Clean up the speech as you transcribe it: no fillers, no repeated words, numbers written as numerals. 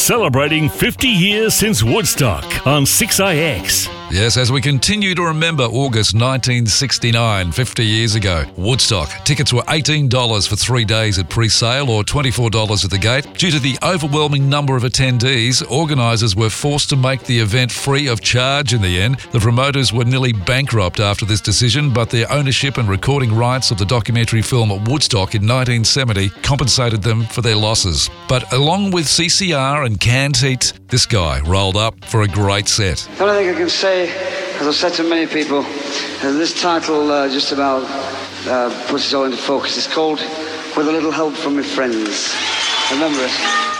celebrating 50 years since Woodstock on 6IX. Yes, as we continue to remember August 1969, 50 years ago, Woodstock. Tickets were $18 for 3 days at pre-sale or $24 at the gate. Due to the overwhelming number of attendees, organisers were forced to make the event free of charge in the end. The promoters were nearly bankrupt after this decision, but their ownership and recording rights of the documentary film Woodstock in 1970 compensated them for their losses. But along with CCR and Canned Heat, this guy rolled up for a great set. The only thing I can say, as I've said to many people, this title just about puts it all into focus. It's called With a Little Help from My Friends. Remember it.